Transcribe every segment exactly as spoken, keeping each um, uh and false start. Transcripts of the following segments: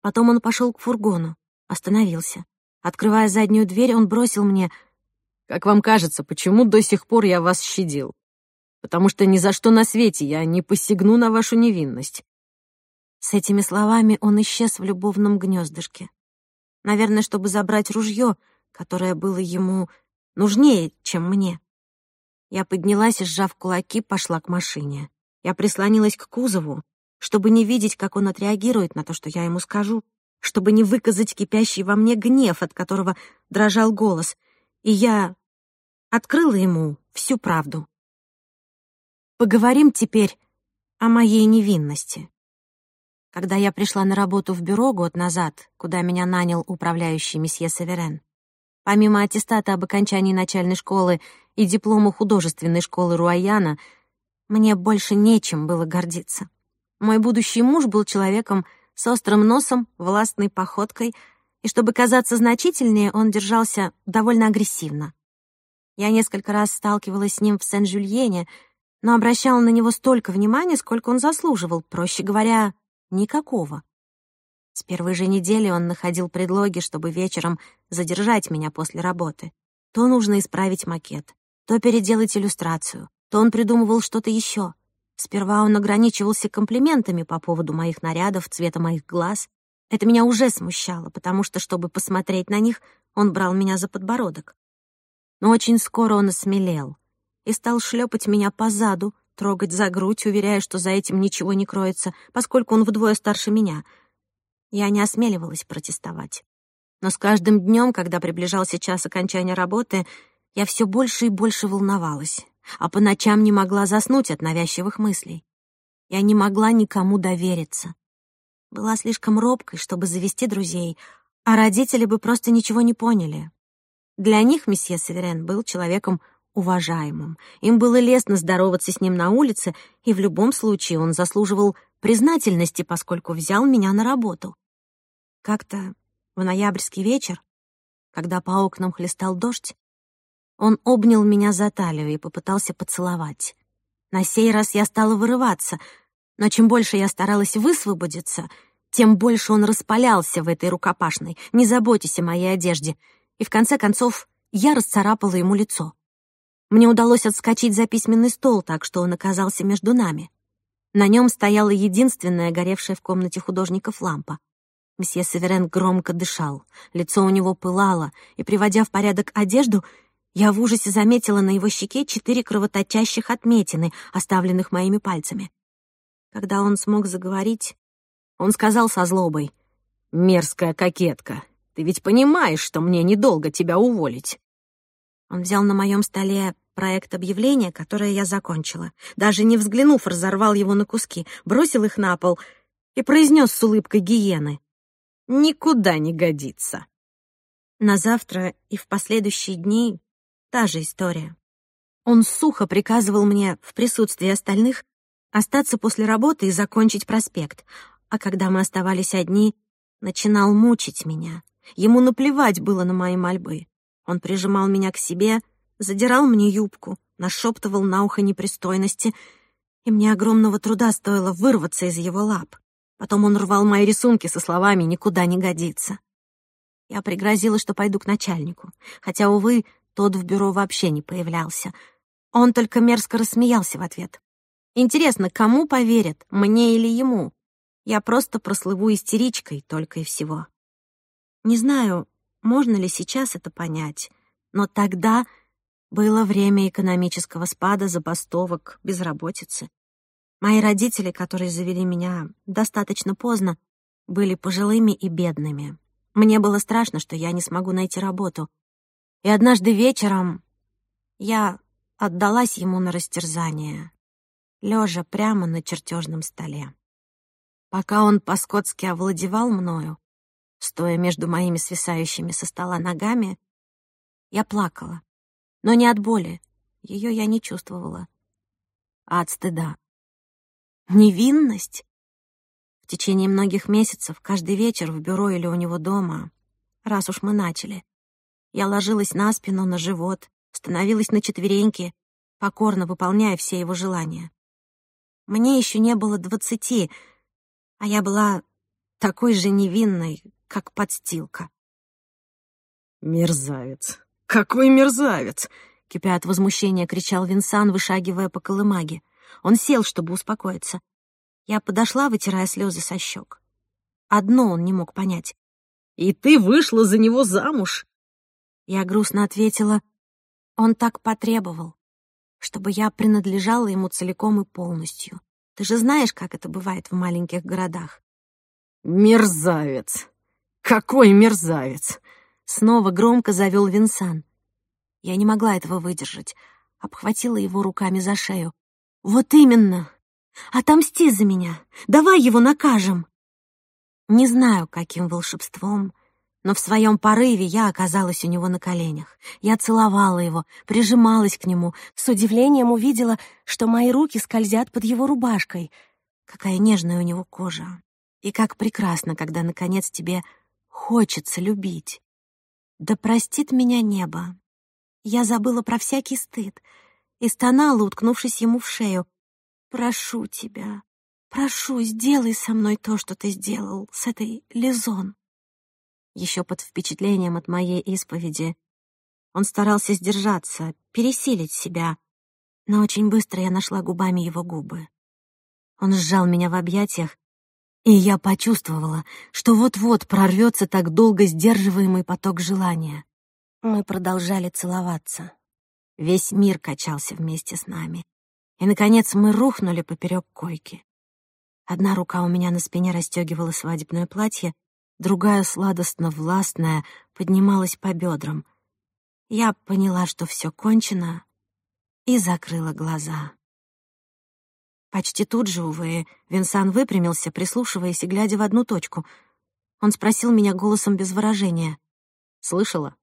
Потом он пошел к фургону, остановился. Открывая заднюю дверь, он бросил мне: «Как вам кажется, почему до сих пор я вас щадил? Потому что ни за что на свете я не посягну на вашу невинность». С этими словами он исчез в любовном гнездышке. Наверное, чтобы забрать ружье, которое было ему нужнее, чем мне. Я поднялась и, сжав кулаки, пошла к машине. Я прислонилась к кузову, чтобы не видеть, как он отреагирует на то, что я ему скажу, чтобы не выказать кипящий во мне гнев, от которого дрожал голос. И я открыла ему всю правду. Поговорим теперь о моей невинности. Когда я пришла на работу в бюро год назад, куда меня нанял управляющий месье Северен, помимо аттестата об окончании начальной школы и диплома художественной школы Руаяна, мне больше нечем было гордиться. Мой будущий муж был человеком с острым носом, властной походкой, и чтобы казаться значительнее, он держался довольно агрессивно. Я несколько раз сталкивалась с ним в Сен-Жюльене, но обращала на него столько внимания, сколько он заслуживал, проще говоря, никакого. С первой же недели он находил предлоги, чтобы вечером задержать меня после работы. То нужно исправить макет, то переделать иллюстрацию, то он придумывал что-то еще. Сперва он ограничивался комплиментами по поводу моих нарядов, цвета моих глаз. Это меня уже смущало, потому что, чтобы посмотреть на них, он брал меня за подбородок. Но очень скоро он осмелел и стал шлепать меня по заду, трогать за грудь, уверяя, что за этим ничего не кроется, поскольку он вдвое старше меня. Я не осмеливалась протестовать. Но с каждым днем, когда приближался час окончания работы, я все больше и больше волновалась, а по ночам не могла заснуть от навязчивых мыслей. Я не могла никому довериться. Была слишком робкой, чтобы завести друзей, а родители бы просто ничего не поняли. Для них месье Северен был человеком уважаемым. Им было лестно здороваться с ним на улице, и в любом случае он заслуживал признательности, поскольку взял меня на работу. Как-то в ноябрьский вечер, когда по окнам хлестал дождь, он обнял меня за талию и попытался поцеловать. На сей раз я стала вырываться, но чем больше я старалась высвободиться, тем больше он распалялся в этой рукопашной. «Не заботьтесь о моей одежде». И в конце концов я расцарапала ему лицо. Мне удалось отскочить за письменный стол, так что он оказался между нами. На нем стояла единственная горевшая в комнате художников лампа. Месье Северен громко дышал, лицо у него пылало, и, приводя в порядок одежду, я в ужасе заметила на его щеке четыре кровоточащих отметины, оставленных моими пальцами. Когда он смог заговорить, он сказал со злобой: «Мерзкая кокетка, ты ведь понимаешь, что мне недолго тебя уволить». Он взял на моем столе проект объявления, которое я закончила. Даже не взглянув, разорвал его на куски, бросил их на пол и произнес с улыбкой гиены: «Никуда не годится». На завтра и в последующие дни та же история. Он сухо приказывал мне в присутствии остальных остаться после работы и закончить проспект, а когда мы оставались одни, начинал мучить меня. Ему наплевать было на мои мольбы. Он прижимал меня к себе, задирал мне юбку, нашептывал на ухо непристойности, и мне огромного труда стоило вырваться из его лап. Потом он рвал мои рисунки со словами «никуда не годится». Я пригрозила, что пойду к начальнику, хотя, увы, тот в бюро вообще не появлялся. Он только мерзко рассмеялся в ответ. Интересно, кому поверят, мне или ему? Я просто прослыву истеричкой только и всего. Не знаю, можно ли сейчас это понять, но тогда было время экономического спада, забастовок, безработицы. Мои родители, которые завели меня достаточно поздно, были пожилыми и бедными. Мне было страшно, что я не смогу найти работу. И однажды вечером я отдалась ему на растерзание, лежа прямо на чертежном столе. Пока он по-скотски овладевал мною, стоя между моими свисающими со стола ногами, я плакала. Но не от боли, ее я не чувствовала, а от стыда. Невинность? В течение многих месяцев, каждый вечер в бюро или у него дома, раз уж мы начали, я ложилась на спину, на живот, становилась на четвереньки, покорно выполняя все его желания. Мне еще не было двадцати, а я была такой же невинной, как подстилка. «Мерзавец! Какой мерзавец!» — кипя от возмущения, кричал Винсан, вышагивая по колымаге. Он сел, чтобы успокоиться. Я подошла, вытирая слезы со щек. Одно он не мог понять. «И ты вышла за него замуж?» Я грустно ответила: «Он так потребовал, чтобы я принадлежала ему целиком и полностью. Ты же знаешь, как это бывает в маленьких городах». «Мерзавец! Какой мерзавец!» Снова громко завел Винсан. Я не могла этого выдержать, обхватила его руками за шею. «Вот именно! Отомсти за меня! Давай его накажем!» Не знаю, каким волшебством, но в своем порыве я оказалась у него на коленях. Я целовала его, прижималась к нему, с удивлением увидела, что мои руки скользят под его рубашкой. Какая нежная у него кожа. И как прекрасно, когда, наконец, тебе хочется любить. Да простит меня небо. Я забыла про всякий стыд и стонала, уткнувшись ему в шею. «Прошу тебя, прошу, сделай со мной то, что ты сделал с этой Лизон». Еще под впечатлением от моей исповеди он старался сдержаться, пересилить себя, но очень быстро я нашла губами его губы. Он сжал меня в объятиях, и я почувствовала, что вот-вот прорвется так долго сдерживаемый поток желания. Мы продолжали целоваться. Весь мир качался вместе с нами. И, наконец, мы рухнули поперек койки. Одна рука у меня на спине расстегивала свадебное платье, другая, сладостно-властная, поднималась по бедрам. Я поняла, что все кончено, и закрыла глаза. Почти тут же, увы, Винсан выпрямился, прислушиваясь и глядя в одну точку. Он спросил меня голосом без выражения: «Слышала?»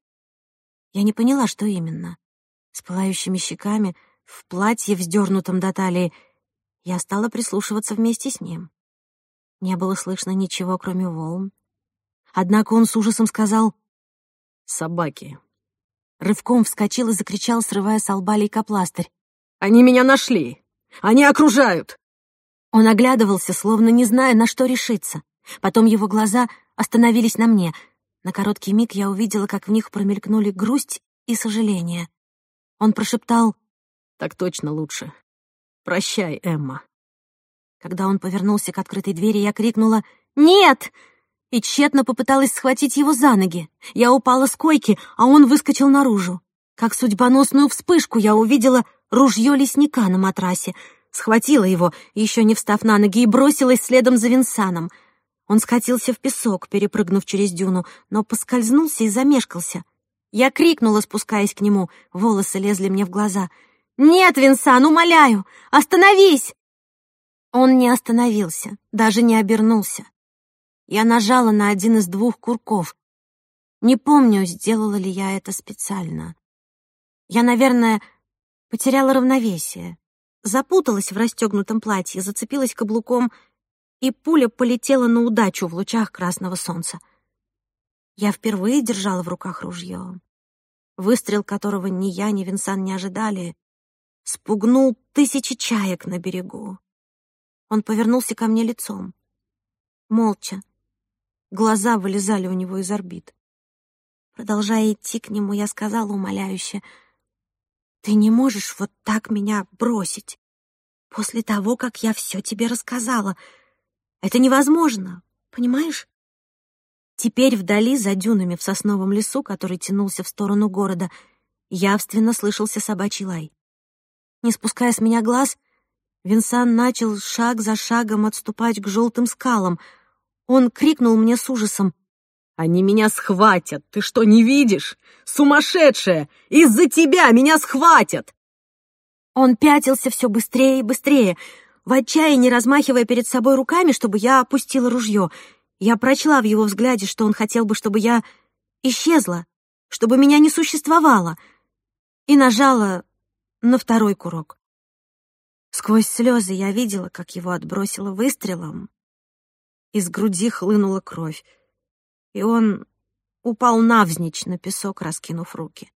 Я не поняла, что именно. С пылающими щеками, в платье, вздернутом до талии, я стала прислушиваться вместе с ним. Не было слышно ничего, кроме волн. Однако он с ужасом сказал: «Собаки». Рывком вскочил и закричал, срывая с лба лейкопластырь: «Они меня нашли! Они окружают!» Он оглядывался, словно не зная, на что решиться. Потом его глаза остановились на мне. На короткий миг я увидела, как в них промелькнули грусть и сожаление. Он прошептал: «Так точно лучше. Прощай, Эмма». Когда он повернулся к открытой двери, я крикнула: «Нет!» и тщетно попыталась схватить его за ноги. Я упала с койки, а он выскочил наружу. Как судьбоносную вспышку я увидела ружье лесника на матрасе, схватила его, еще не встав на ноги, и бросилась следом за Винсаном. Он скатился в песок, перепрыгнув через дюну, но поскользнулся и замешкался. Я крикнула, спускаясь к нему, волосы лезли мне в глаза: «Нет, Винсан, умоляю, остановись!» Он не остановился, даже не обернулся. Я нажала на один из двух курков. Не помню, сделала ли я это специально. Я, наверное, потеряла равновесие, запуталась в расстегнутом платье, зацепилась каблуком, и пуля полетела на удачу в лучах красного солнца. Я впервые держала в руках ружье. Выстрел, которого ни я, ни Винсан не ожидали, спугнул тысячи чаек на берегу. Он повернулся ко мне лицом. Молча. Глаза вылезали у него из орбит. Продолжая идти к нему, я сказала умоляюще: «Ты не можешь вот так меня бросить. После того, как я все тебе рассказала. Это невозможно, понимаешь?» Теперь вдали, за дюнами в сосновом лесу, который тянулся в сторону города, явственно слышался собачий лай. Не спуская с меня глаз, Винсан начал шаг за шагом отступать к желтым скалам. Он крикнул мне с ужасом: «Они меня схватят! Ты что, не видишь? Сумасшедшая! Из-за тебя меня схватят!» Он пятился все быстрее и быстрее, в отчаянии размахивая перед собой руками, чтобы я опустила ружье. Я прочла в его взгляде, что он хотел бы, чтобы я исчезла, чтобы меня не существовало, и нажала на второй курок. Сквозь слезы я видела, как его отбросило выстрелом. Из груди хлынула кровь, и он упал навзничь на песок, раскинув руки.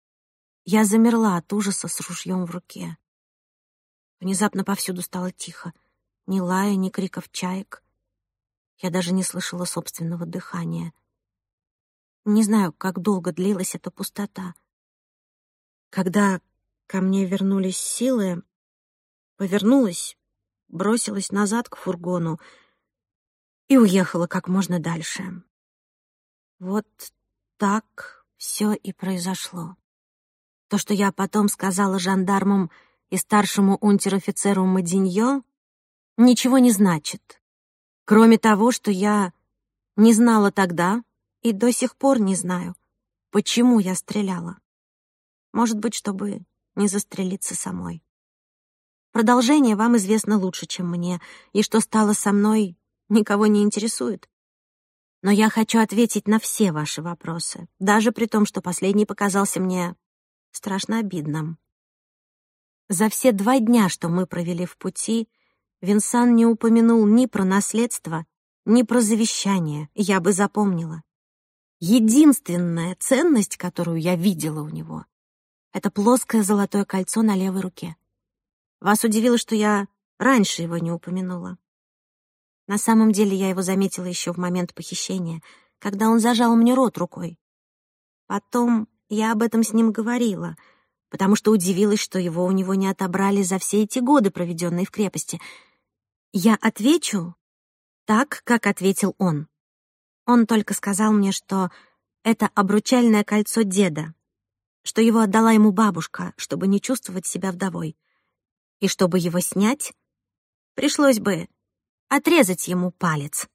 Я замерла от ужаса с ружьем в руке. Внезапно повсюду стало тихо. Ни лая, ни криков чаек. Я даже не слышала собственного дыхания. Не знаю, как долго длилась эта пустота. Когда ко мне вернулись силы, повернулась, бросилась назад к фургону и уехала как можно дальше. Вот так все и произошло. То, что я потом сказала жандармам и старшему унтер-офицеру Мадиньо, ничего не значит. Кроме того, что я не знала тогда и до сих пор не знаю, почему я стреляла. Может быть, чтобы не застрелиться самой. Продолжение вам известно лучше, чем мне, и что стало со мной, никого не интересует. Но я хочу ответить на все ваши вопросы, даже при том, что последний показался мне страшно обидным. За все два дня, что мы провели в пути, Винсан не упомянул ни про наследство, ни про завещание, я бы запомнила. Единственная ценность, которую я видела у него, это плоское золотое кольцо на левой руке. Вас удивило, что я раньше его не упомянула. На самом деле я его заметила еще в момент похищения, когда он зажал мне рот рукой. Потом я об этом с ним говорила, потому что удивилась, что его у него не отобрали за все эти годы, проведенные в крепости. Я отвечу так, как ответил он. Он только сказал мне, что это обручальное кольцо деда, что его отдала ему бабушка, чтобы не чувствовать себя вдовой. И чтобы его снять, пришлось бы отрезать ему палец.